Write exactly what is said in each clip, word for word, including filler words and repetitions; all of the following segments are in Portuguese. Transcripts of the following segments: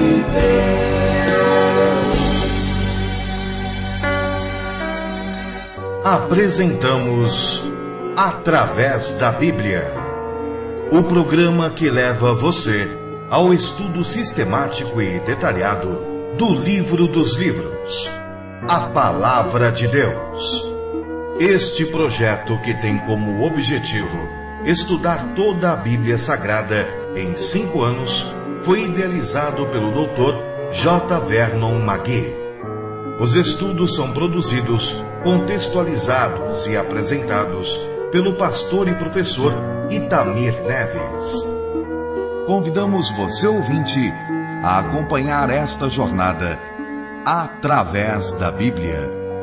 Apresentamos Através da Bíblia, o programa que leva você ao estudo sistemático e detalhado do livro dos livros, a Palavra de Deus. Este projeto, que tem como objetivo estudar toda a Bíblia Sagrada em cinco anos, foi idealizado pelo doutor J. Vernon McGee. Os estudos são produzidos, contextualizados e apresentados pelo pastor e professor Itamir Neves. Convidamos você, ouvinte, a acompanhar esta jornada através da Bíblia.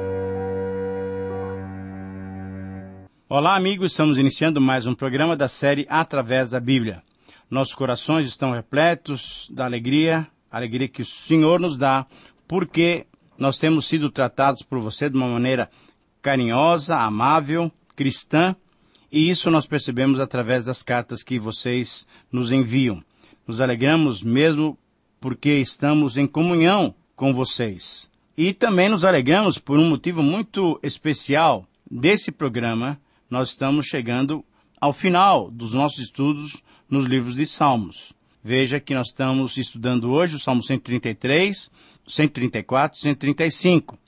Olá, amigos, estamos iniciando mais um programa da série Através da Bíblia. Nossos corações estão repletos da alegria, a alegria que o Senhor nos dá, porque nós temos sido tratados por você de uma maneira carinhosa, amável, cristã, e isso nós percebemos através das cartas que vocês nos enviam. Nos alegramos mesmo porque estamos em comunhão com vocês. E também nos alegramos por um motivo muito especial desse programa. Nós estamos chegando ao final dos nossos estudos nos livros de Salmos. Veja que nós estamos estudando hoje o Salmo cento e trinta e três, cento e trinta e quatro, cento e trinta e cinco.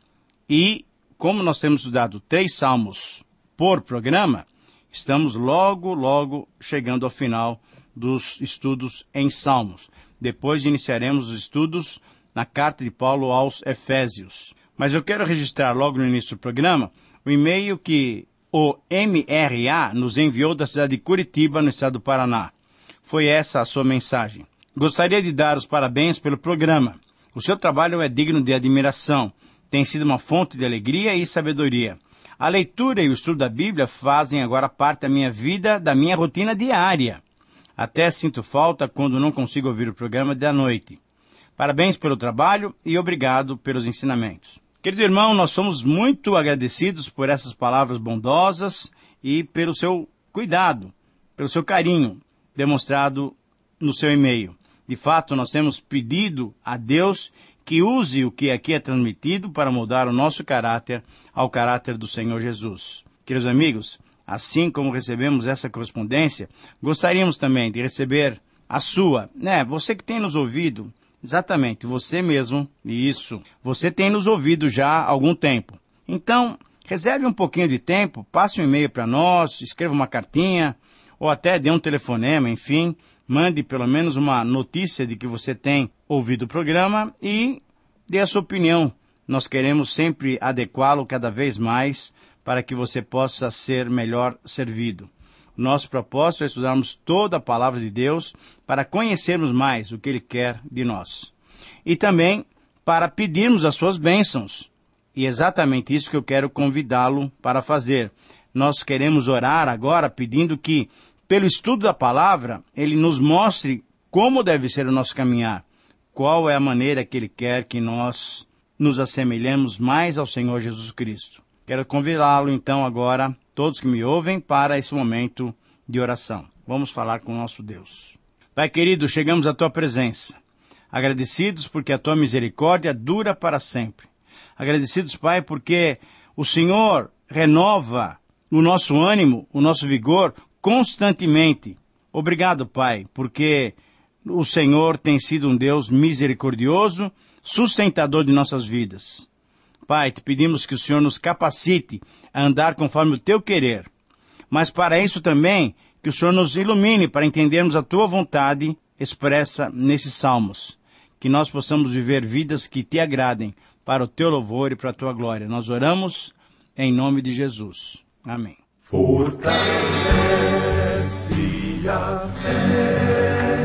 E como nós temos estudado três salmos por programa, estamos logo, logo chegando ao final dos estudos em Salmos. Depois iniciaremos os estudos na carta de Paulo aos Efésios. Mas eu quero registrar logo no início do programa o e-mail que o M R A nos enviou da cidade de Curitiba, no estado do Paraná. Foi essa a sua mensagem. Gostaria de dar os parabéns pelo programa. O seu trabalho é digno de admiração. Tem sido uma fonte de alegria e sabedoria. A leitura e o estudo da Bíblia fazem agora parte da minha vida, da minha rotina diária. Até sinto falta quando não consigo ouvir o programa da noite. Parabéns pelo trabalho e obrigado pelos ensinamentos. Querido irmão, nós somos muito agradecidos por essas palavras bondosas e pelo seu cuidado, pelo seu carinho demonstrado no seu e-mail. De fato, nós temos pedido a Deus que use o que aqui é transmitido para mudar o nosso caráter ao caráter do Senhor Jesus. Queridos amigos, assim como recebemos essa correspondência, gostaríamos também de receber a sua, né? Você que tem nos ouvido, exatamente, você mesmo, isso, você tem nos ouvido já há algum tempo. Então, reserve um pouquinho de tempo, passe um e-mail para nós, escreva uma cartinha, ou até dê um telefonema, enfim, mande pelo menos uma notícia de que você tem ouvido o programa e dê a sua opinião. Nós queremos sempre adequá-lo cada vez mais para que você possa ser melhor servido. O nosso propósito é estudarmos toda a palavra de Deus para conhecermos mais o que Ele quer de nós. E também para pedirmos as suas bênçãos. E é exatamente isso que eu quero convidá-lo para fazer. Nós queremos orar agora pedindo que, pelo estudo da palavra, Ele nos mostre como deve ser o nosso caminhar, qual é a maneira que Ele quer que nós nos assemelhemos mais ao Senhor Jesus Cristo. Quero convidá-lo então agora, todos que me ouvem, para esse momento de oração. Vamos falar com o nosso Deus. Pai querido, chegamos à Tua presença, agradecidos porque a Tua misericórdia dura para sempre. Agradecidos, Pai, porque o Senhor renova o nosso ânimo, o nosso vigor, constantemente. Obrigado, Pai, porque o Senhor tem sido um Deus misericordioso, sustentador de nossas vidas. Pai, te pedimos que o Senhor nos capacite a andar conforme o Teu querer. Mas para isso também, que o Senhor nos ilumine para entendermos a Tua vontade expressa nesses salmos. Que nós possamos viver vidas que Te agradem para o Teu louvor e para a Tua glória. Nós oramos em nome de Jesus. Amém. Fortalece a fé,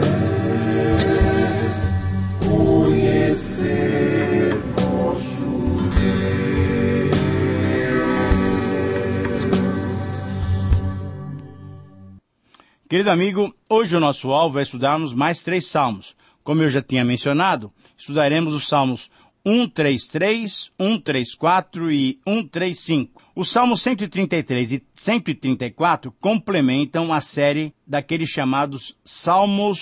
conhecer nosso Deus. Querido amigo, hoje o nosso alvo é estudarmos mais três salmos. Como eu já tinha mencionado, estudaremos os salmos cento e trinta e três, cento e trinta e quatro e cento e trinta e cinco. Os salmos cento e trinta e três e cento e trinta e quatro complementam a série daqueles chamados salmos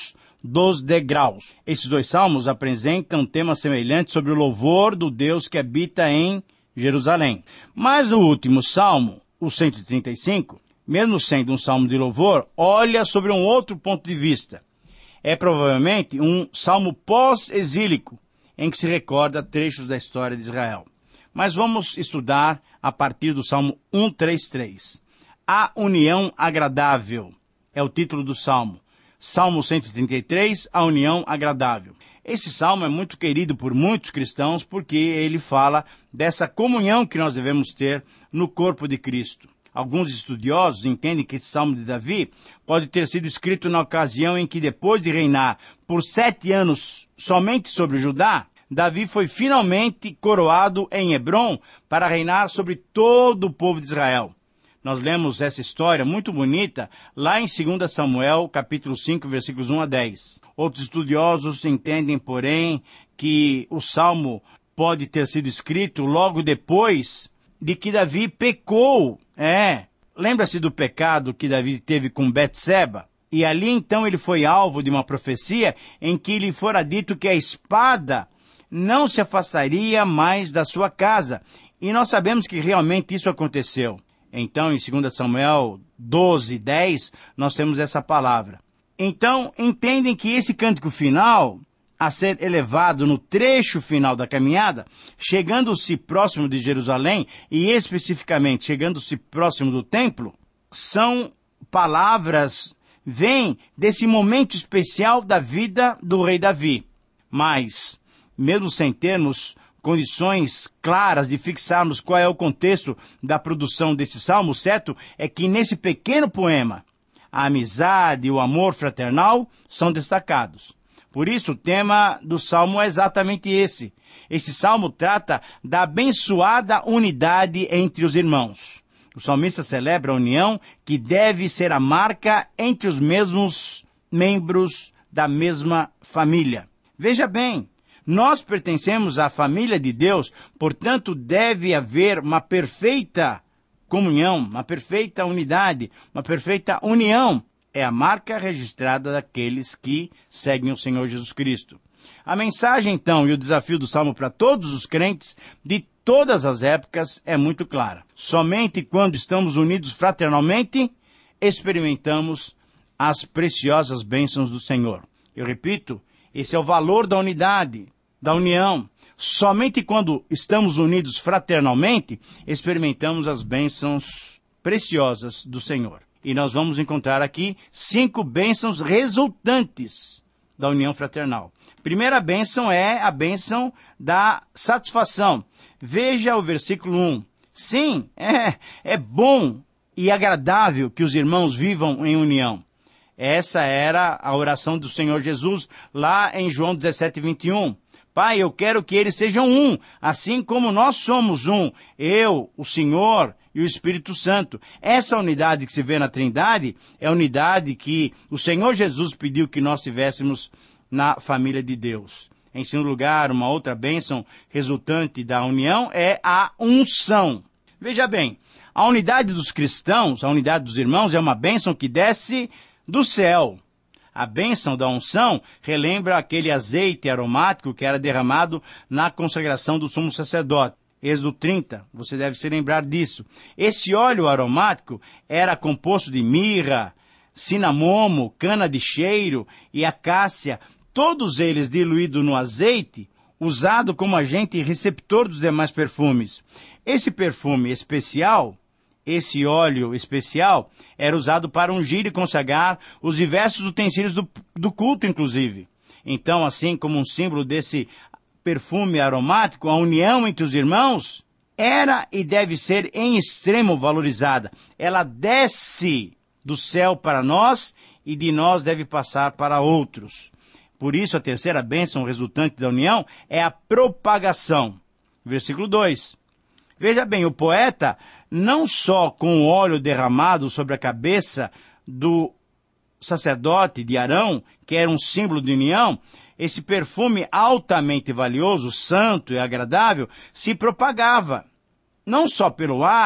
dos degraus. Esses dois salmos apresentam um tema semelhante sobre o louvor do Deus que habita em Jerusalém. Mas o último salmo, o cento e trinta e cinco, mesmo sendo um salmo de louvor, olha sobre um outro ponto de vista. É provavelmente um salmo pós-exílico, em que se recorda trechos da história de Israel. Mas vamos estudar a partir do salmo cento e trinta e três. A união agradável é o título do salmo. Salmo cento e trinta e três, a união agradável. Esse salmo é muito querido por muitos cristãos porque ele fala dessa comunhão que nós devemos ter no corpo de Cristo. Alguns estudiosos entendem que esse salmo de Davi pode ter sido escrito na ocasião em que, depois de reinar por sete anos somente sobre Judá, Davi foi finalmente coroado em Hebrom para reinar sobre todo o povo de Israel. Nós lemos essa história muito bonita lá em dois Samuel, capítulo cinco, versículos um a dez. Outros estudiosos entendem, porém, que o salmo pode ter sido escrito logo depois de que Davi pecou. É, lembra-se do pecado que Davi teve com Betseba? E ali então ele foi alvo de uma profecia em que lhe fora dito que a espada não se afastaria mais da sua casa. E nós sabemos que realmente isso aconteceu. Então, em dois Samuel doze, dez, nós temos essa palavra. Então, entendem que esse cântico final, a ser elevado no trecho final da caminhada, chegando-se próximo de Jerusalém, e especificamente chegando-se próximo do templo, são palavras, vêm desse momento especial da vida do rei Davi. Mas, mesmo sem termos condições claras de fixarmos qual é o contexto da produção desse salmo, certo é que nesse pequeno poema, a amizade e o amor fraternal são destacados. Por isso, o tema do salmo é exatamente esse. Esse salmo trata da abençoada unidade entre os irmãos. O salmista celebra a união que deve ser a marca entre os mesmos membros da mesma família. Veja bem, nós pertencemos à família de Deus, portanto deve haver uma perfeita comunhão, uma perfeita unidade, uma perfeita união. É a marca registrada daqueles que seguem o Senhor Jesus Cristo. A mensagem, então, e o desafio do Salmo para todos os crentes de todas as épocas é muito clara. Somente quando estamos unidos fraternalmente, experimentamos as preciosas bênçãos do Senhor. Eu repito, esse é o valor da unidade, da união. Somente quando estamos unidos fraternalmente, experimentamos as bênçãos preciosas do Senhor. E nós vamos encontrar aqui cinco bênçãos resultantes da união fraternal. Primeira bênção é a bênção da satisfação. Veja o versículo um. Sim, é, é bom e agradável que os irmãos vivam em união. Essa era a oração do Senhor Jesus lá em João dezessete, vinte e um. Pai, eu quero que eles sejam um, assim como nós somos um, eu, o Senhor e o Espírito Santo. Essa unidade que se vê na Trindade é a unidade que o Senhor Jesus pediu que nós tivéssemos na família de Deus. Em segundo lugar, uma outra bênção resultante da união é a unção. Veja bem, a unidade dos cristãos, a unidade dos irmãos é uma bênção que desce do céu. A bênção da unção relembra aquele azeite aromático que era derramado na consagração do sumo sacerdote. Êxodo trinta, você deve se lembrar disso. Esse óleo aromático era composto de mirra, cinamomo, cana de cheiro e acácia, todos eles diluídos no azeite, usado como agente receptor dos demais perfumes. Esse perfume especial, esse óleo especial, era usado para ungir e consagrar os diversos utensílios do, do culto, inclusive. Então, assim como um símbolo desse perfume aromático, a união entre os irmãos era e deve ser em extremo valorizada. Ela desce do céu para nós e de nós deve passar para outros. Por isso, a terceira bênção resultante da união é a propagação. Versículo dois. Veja bem, o poeta, não só com o óleo derramado sobre a cabeça do sacerdote de Arão, que era um símbolo de união, esse perfume altamente valioso, santo e agradável, se propagava, não só pelo ar,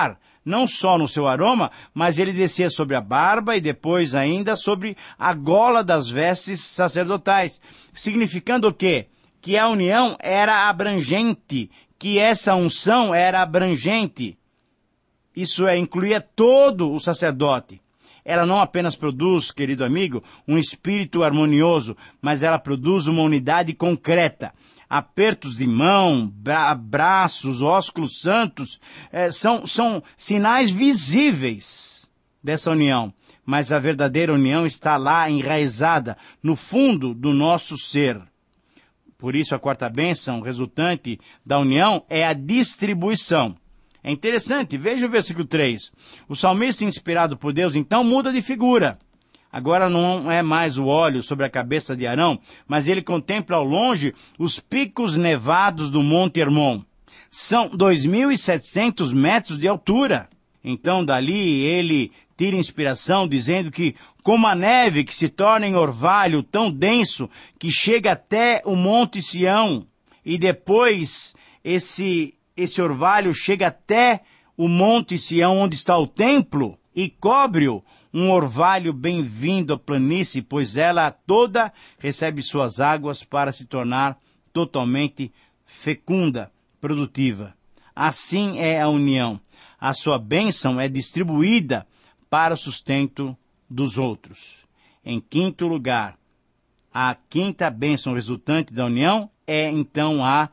não só no seu aroma, mas ele descia sobre a barba e depois ainda sobre a gola das vestes sacerdotais, significando o quê? Que a união era abrangente, que essa unção era abrangente. Isso é, incluía todo o sacerdote. Ela não apenas produz, querido amigo, um espírito harmonioso, mas ela produz uma unidade concreta. Apertos de mão, bra- braços, ósculos santos, eh, são, são sinais visíveis dessa união. Mas a verdadeira união está lá enraizada, no fundo do nosso ser. Por isso a quarta bênção resultante da união é a distribuição. É interessante, veja o versículo três. O salmista, inspirado por Deus, então muda de figura. Agora não é mais o óleo sobre a cabeça de Arão, mas ele contempla ao longe os picos nevados do Monte Hermon. São dois mil e setecentos metros de altura. Então dali ele tira inspiração dizendo que, como a neve que se torna em orvalho tão denso que chega até o Monte Sião, e depois esse... Esse orvalho chega até o Monte Sião, onde está o templo, e cobre-o, um orvalho bem-vindo à planície, pois ela toda recebe suas águas para se tornar totalmente fecunda, produtiva. Assim é a união. A sua bênção é distribuída para o sustento dos outros. Em quinto lugar, a quinta bênção resultante da união é, então, a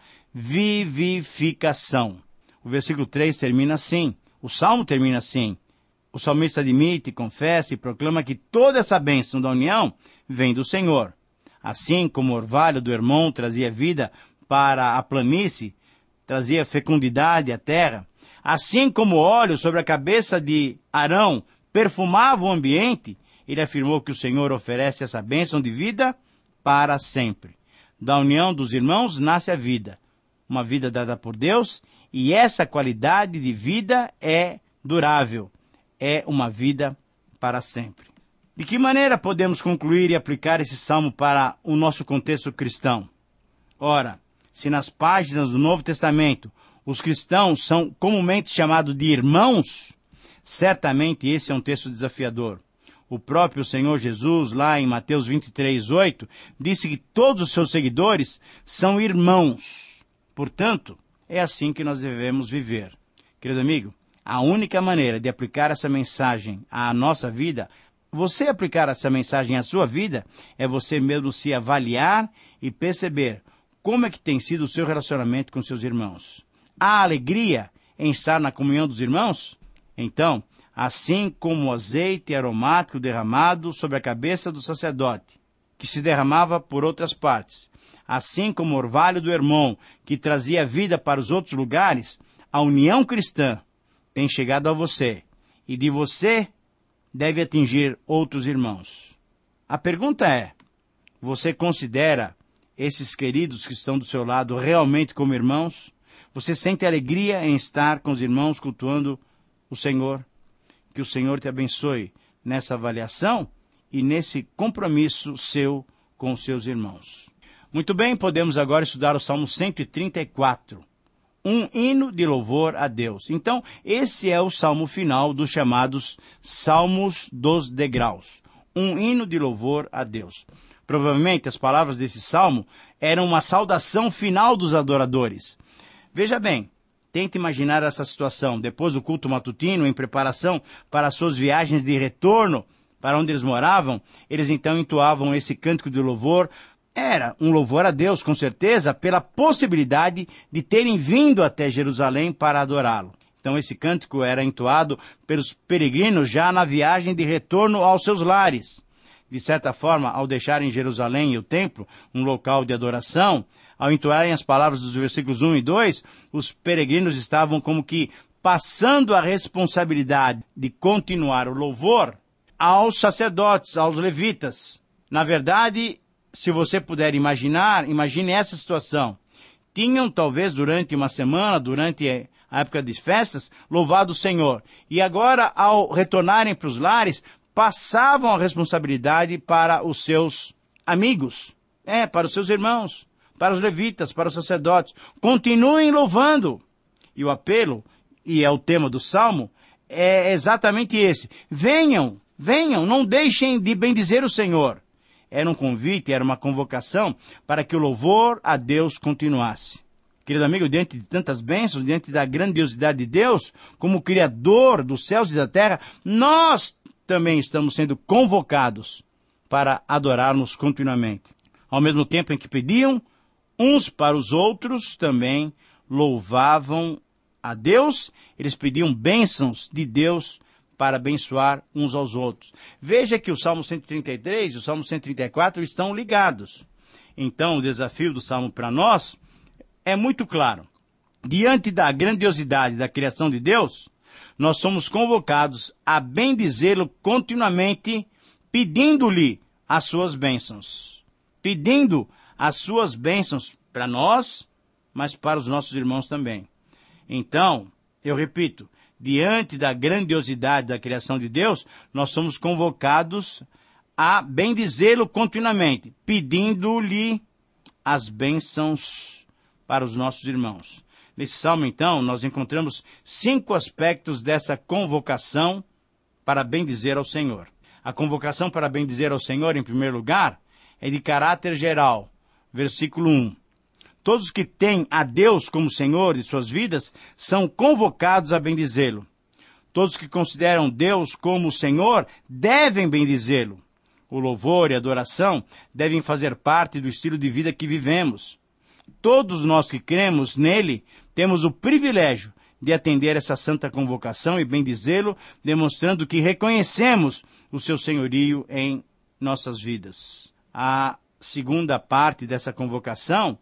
vivificação. O versículo três termina assim. O salmo termina assim. O salmista admite, confessa e proclama que toda essa bênção da união vem do Senhor. Assim como o orvalho do Hermon trazia vida para a planície, trazia fecundidade à terra, assim como o óleo sobre a cabeça de Arão perfumava o ambiente, ele afirmou que o Senhor oferece essa bênção de vida para sempre. Da união dos irmãos nasce a vida. Uma vida dada por Deus, e essa qualidade de vida é durável, é uma vida para sempre. De que maneira podemos concluir e aplicar esse salmo para o nosso contexto cristão? Ora, se nas páginas do Novo Testamento os cristãos são comumente chamados de irmãos, certamente esse é um texto desafiador. O próprio Senhor Jesus, lá em Mateus vinte e três, oito, disse que todos os seus seguidores são irmãos. Portanto, é assim que nós devemos viver. Querido amigo, a única maneira de aplicar essa mensagem à nossa vida, você aplicar essa mensagem à sua vida, é você mesmo se avaliar e perceber como é que tem sido o seu relacionamento com seus irmãos. Há alegria em estar na comunhão dos irmãos? Então, assim como o azeite aromático derramado sobre a cabeça do sacerdote, que se derramava por outras partes, assim como o orvalho do Hermon, que trazia vida para os outros lugares, a união cristã tem chegado a você, e de você deve atingir outros irmãos. A pergunta é, você considera esses queridos que estão do seu lado realmente como irmãos? Você sente alegria em estar com os irmãos cultuando o Senhor? Que o Senhor te abençoe nessa avaliação e nesse compromisso seu com os seus irmãos. Muito bem, podemos agora estudar o Salmo cento e trinta e quatro, um hino de louvor a Deus. Então, esse é o salmo final dos chamados Salmos dos Degraus, um hino de louvor a Deus. Provavelmente as palavras desse salmo eram uma saudação final dos adoradores. Veja bem, tente imaginar essa situação. Depois do culto matutino, em preparação para as suas viagens de retorno para onde eles moravam, eles então entoavam esse cântico de louvor. Era um louvor a Deus, com certeza, pela possibilidade de terem vindo até Jerusalém para adorá-lo. Então esse cântico era entoado pelos peregrinos já na viagem de retorno aos seus lares. De certa forma, ao deixarem Jerusalém e o templo, um local de adoração, ao entoarem as palavras dos versículos um e dois, os peregrinos estavam como que passando a responsabilidade de continuar o louvor aos sacerdotes, aos levitas. Na verdade, se você puder imaginar, imagine essa situação. Tinham, talvez, durante uma semana, durante a época das festas, louvado o Senhor. E agora, ao retornarem para os lares, passavam a responsabilidade para os seus amigos, é, para os seus irmãos, para os levitas, para os sacerdotes. Continuem louvando. E o apelo, e é o tema do Salmo, é exatamente esse. Venham, venham, não deixem de bendizer o Senhor. Era um convite, era uma convocação para que o louvor a Deus continuasse. Querido amigo, diante de tantas bênçãos, diante da grandiosidade de Deus, como Criador dos céus e da terra, nós também estamos sendo convocados para adorarmos continuamente. Ao mesmo tempo em que pediam, uns para os outros também louvavam a Deus, eles pediam bênçãos de Deus para abençoar uns aos outros. Veja que o Salmo cento e trinta e três e o Salmo cento e trinta e quatro estão ligados. Então, o desafio do Salmo para nós é muito claro. Diante da grandiosidade da criação de Deus, nós somos convocados a bendizê-lo continuamente, pedindo-lhe as suas bênçãos. Pedindo as suas bênçãos para nós, mas para os nossos irmãos também. Então, eu repito, diante da grandiosidade da criação de Deus, nós somos convocados a bendizê-lo continuamente, pedindo-lhe as bênçãos para os nossos irmãos. Nesse salmo, então, nós encontramos cinco aspectos dessa convocação para bendizer ao Senhor. A convocação para bendizer ao Senhor, em primeiro lugar, é de caráter geral. Versículo um. Todos que têm a Deus como Senhor de suas vidas são convocados a bendizê-lo. Todos que consideram Deus como Senhor devem bendizê-lo. O louvor e a adoração devem fazer parte do estilo de vida que vivemos. Todos nós que cremos nele temos o privilégio de atender essa santa convocação e bendizê-lo, demonstrando que reconhecemos o seu senhorio em nossas vidas. A segunda parte dessa convocação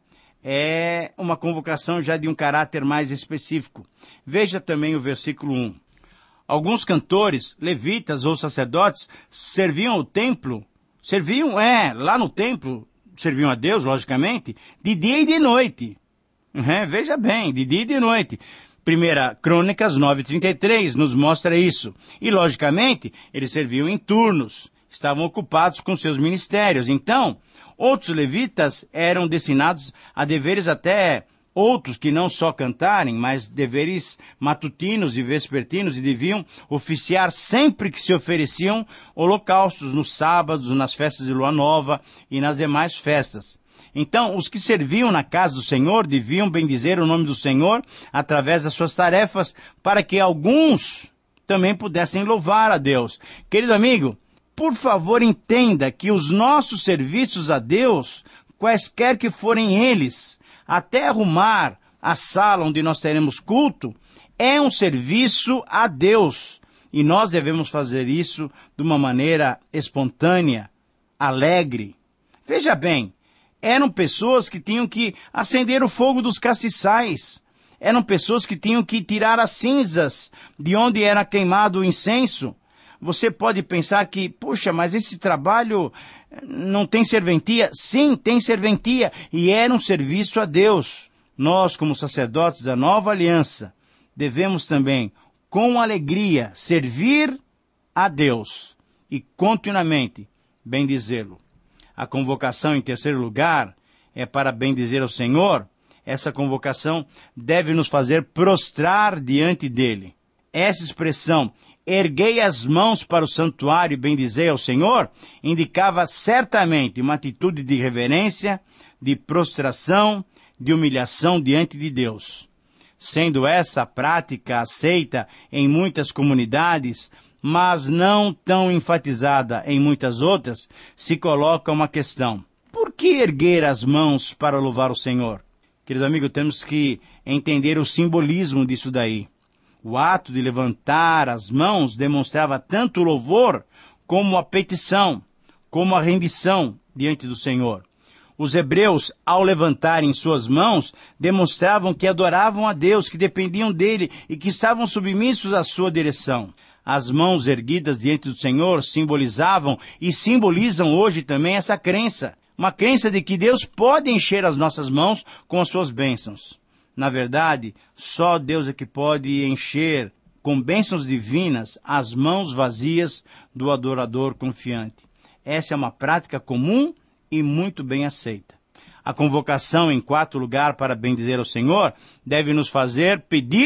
é uma convocação já de um caráter mais específico. Veja também o versículo um. Alguns cantores, levitas ou sacerdotes serviam o templo, serviam, é, lá no templo, serviam a Deus, logicamente, de dia e de noite. É, veja bem, de dia e de noite. Primeira Crônicas nove, trinta e três nos mostra isso. E, logicamente, eles serviam em turnos, estavam ocupados com seus ministérios. Então, outros levitas eram destinados a deveres até outros que não só cantarem, mas deveres matutinos e vespertinos, e deviam oficiar sempre que se ofereciam holocaustos nos sábados, nas festas de lua nova e nas demais festas. Então, os que serviam na casa do Senhor deviam bendizer o nome do Senhor através das suas tarefas, para que alguns também pudessem louvar a Deus. Querido amigo, por favor, entenda que os nossos serviços a Deus, quaisquer que forem eles, até arrumar a sala onde nós teremos culto, é um serviço a Deus. E nós devemos fazer isso de uma maneira espontânea, alegre. Veja bem, eram pessoas que tinham que acender o fogo dos castiçais. Eram pessoas que tinham que tirar as cinzas de onde era queimado o incenso. Você pode pensar que, puxa, mas esse trabalho não tem serventia? Sim, tem serventia, e era um serviço a Deus. Nós, como sacerdotes da nova aliança, devemos também, com alegria, servir a Deus e continuamente bendizê-lo. A convocação, em terceiro lugar, é para bendizer ao Senhor. Essa convocação deve nos fazer prostrar diante dele. Essa expressão, erguei as mãos para o santuário e bendizei ao Senhor, indicava certamente uma atitude de reverência, de prostração, de humilhação diante de Deus. Sendo essa prática aceita em muitas comunidades, mas não tão enfatizada em muitas outras, se coloca uma questão. Por que erguer as mãos para louvar o Senhor? Querido amigo, temos que entender o simbolismo disso daí. O ato de levantar as mãos demonstrava tanto o louvor como a petição, como a rendição diante do Senhor. Os hebreus, ao levantarem suas mãos, demonstravam que adoravam a Deus, que dependiam dele e que estavam submissos à sua direção. As mãos erguidas diante do Senhor simbolizavam e simbolizam hoje também essa crença. Uma crença de que Deus pode encher as nossas mãos com as suas bênçãos. Na verdade, só Deus é que pode encher com bênçãos divinas as mãos vazias do adorador confiante. Essa é uma prática comum e muito bem aceita. A convocação, em quarto lugar, para bendizer ao Senhor, deve nos fazer pedir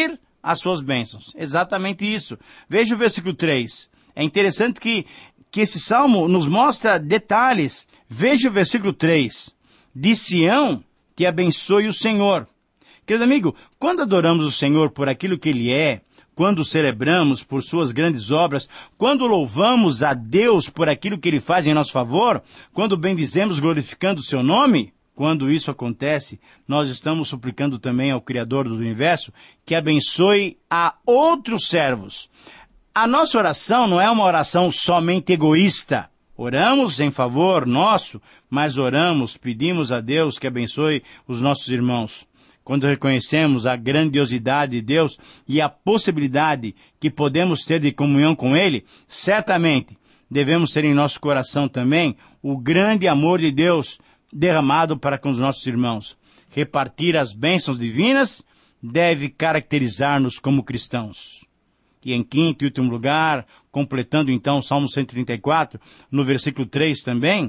as suas bênçãos. Exatamente isso. Veja o versículo três. É interessante que, que esse salmo nos mostra detalhes. Veja o versículo três. De Sião te abençoe o Senhor. Querido amigo, quando adoramos o Senhor por aquilo que Ele é, quando o celebramos por suas grandes obras, quando louvamos a Deus por aquilo que Ele faz em nosso favor, quando bendizemos glorificando o seu nome, quando isso acontece, nós estamos suplicando também ao Criador do universo que abençoe a outros servos. A nossa oração não é uma oração somente egoísta. Oramos em favor nosso, mas oramos, pedimos a Deus que abençoe os nossos irmãos. Quando reconhecemos a grandiosidade de Deus e a possibilidade que podemos ter de comunhão com Ele, certamente devemos ter em nosso coração também o grande amor de Deus derramado para com os nossos irmãos. Repartir as bênçãos divinas deve caracterizar-nos como cristãos. E em quinto e último lugar, completando então o Salmo cento e trinta e quatro, no versículo três também,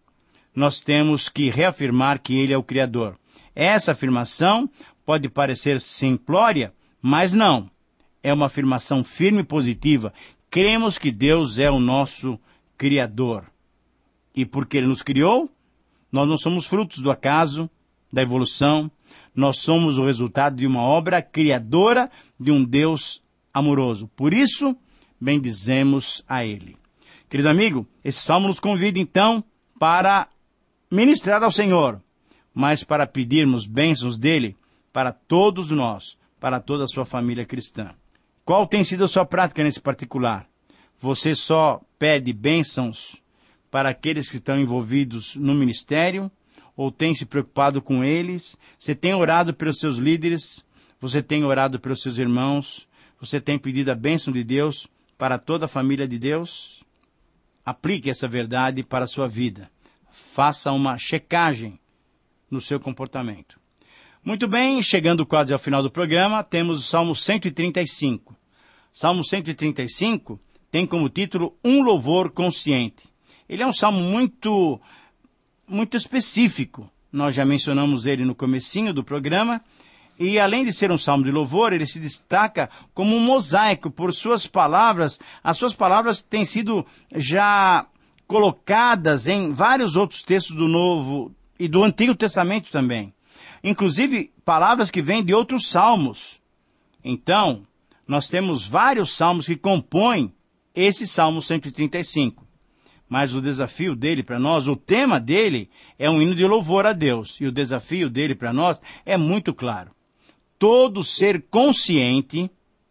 nós temos que reafirmar que Ele é o Criador. Essa afirmação pode parecer simplória, mas não. É uma afirmação firme e positiva. Cremos que Deus é o nosso Criador. E porque Ele nos criou, nós não somos frutos do acaso, da evolução. Nós somos o resultado de uma obra criadora de um Deus amoroso. Por isso, bendizemos a Ele. Querido amigo, esse salmo nos convida então para ministrar ao Senhor, mas para pedirmos bênçãos dele para todos nós, para toda a sua família cristã. Qual tem sido a sua prática nesse particular? Você só pede bênçãos para aqueles que estão envolvidos no ministério? Ou tem se preocupado com eles? Você tem orado pelos seus líderes? Você tem orado pelos seus irmãos? Você tem pedido a bênção de Deus para toda a família de Deus? Aplique essa verdade para a sua vida. Faça uma checagem no seu comportamento. Muito bem, chegando quase ao final do programa, temos o Salmo cento e trinta e cinco. Salmo cento e trinta e cinco tem como título Um Louvor Consciente. Ele é um salmo muito, muito específico. Nós já mencionamos ele no comecinho do programa. E além de ser um salmo de louvor, ele se destaca como um mosaico por suas palavras. As suas palavras têm sido já colocadas em vários outros textos do Novo e do Antigo Testamento também. Inclusive, palavras que vêm de outros salmos. Então, nós temos vários salmos que compõem esse Salmo cento e trinta e cinco. Mas o desafio dele para nós, o tema dele, é um hino de louvor a Deus. E o desafio dele para nós é muito claro. Todo ser consciente,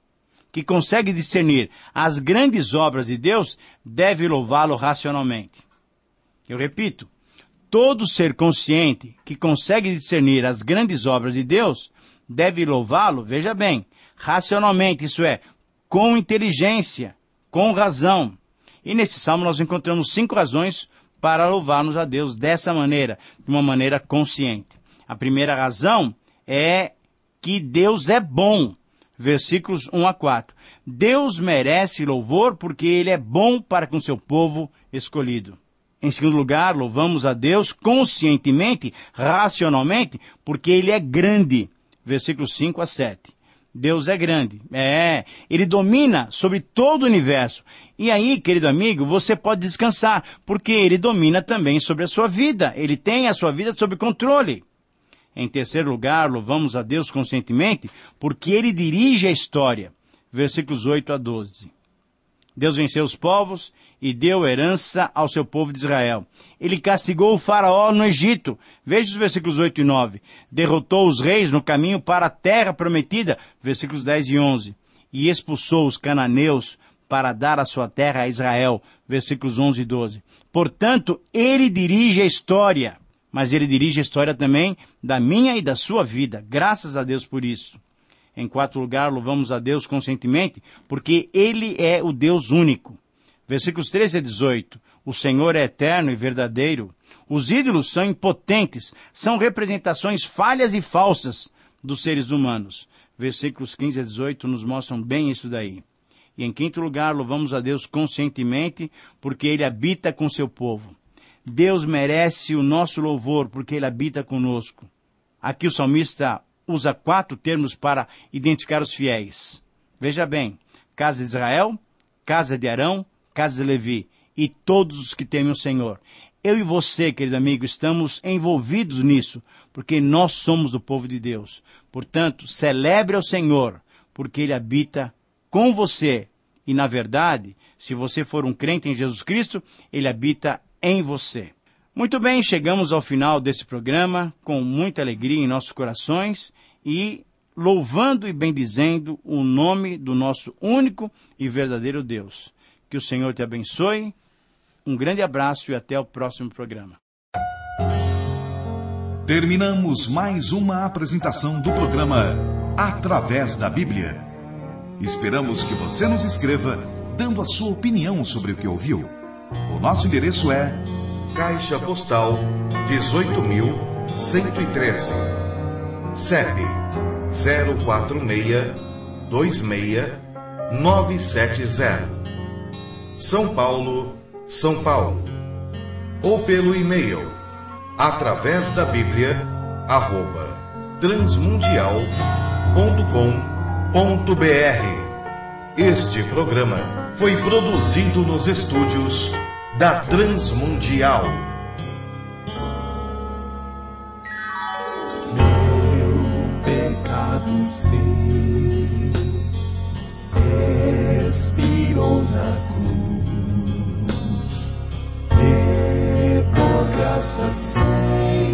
que consegue discernir as grandes obras de Deus, deve louvá-lo racionalmente. Eu repito, todo ser consciente, que consegue discernir as grandes obras de Deus, deve louvá-lo, veja bem, racionalmente, isso é, com inteligência, com razão. E nesse salmo nós encontramos cinco razões para louvarmos a Deus dessa maneira, de uma maneira consciente. A primeira razão é que Deus é bom. Versículos um a quatro. Deus merece louvor porque Ele é bom para com seu povo escolhido. Em segundo lugar, louvamos a Deus conscientemente, racionalmente, porque Ele é grande. Versículos cinco a sete. Deus é grande. É, Ele domina sobre todo o universo. E aí, querido amigo, você pode descansar, porque Ele domina também sobre a sua vida. Ele tem a sua vida sob controle. Em terceiro lugar, louvamos a Deus conscientemente, porque Ele dirige a história. Versículos oito a doze. Deus venceu os povos e deu herança ao seu povo de Israel. Ele castigou o faraó no Egito. Veja os versículos oito e nove. Derrotou os reis no caminho para a terra prometida. Versículos dez e onze. E expulsou os cananeus para dar a sua terra a Israel. Versículos onze e doze. Portanto, Ele dirige a história. Mas Ele dirige a história também da minha e da sua vida. Graças a Deus por isso. Em quarto lugar, louvamos a Deus conscientemente, porque Ele é o Deus único. Versículos treze a dezoito. O Senhor é eterno e verdadeiro. Os ídolos são impotentes, são representações falhas e falsas dos seres humanos. Versículos quinze a dezoito nos mostram bem isso daí. E em quinto lugar, louvamos a Deus conscientemente, porque Ele habita com seu povo. Deus merece o nosso louvor, porque Ele habita conosco. Aqui o salmista usa quatro termos para identificar os fiéis. Veja bem, casa de Israel, casa de Arão, casa de Levi e todos os que temem o Senhor. Eu e você, querido amigo, estamos envolvidos nisso, porque nós somos do povo de Deus. Portanto, celebre ao Senhor, porque Ele habita com você. E, na verdade, se você for um crente em Jesus Cristo, Ele habita em você. Muito bem, chegamos ao final desse programa, com muita alegria em nossos corações e louvando e bendizendo o nome do nosso único e verdadeiro Deus. Que o Senhor te abençoe. Um grande abraço e até o próximo programa. Terminamos mais uma apresentação do programa Através da Bíblia. Esperamos que você nos escreva, dando a sua opinião sobre o que ouviu. O nosso endereço é Caixa Postal dezoito mil cento e treze, C E P zero quatro seis dois seis nove sete zero, São Paulo, São Paulo. Ou pelo e-mail através da Bíblia arroba transmundial ponto com ponto br. Este programa foi produzido nos estúdios da Transmundial. Meu pecado sim expirou na cruz, e por graça sem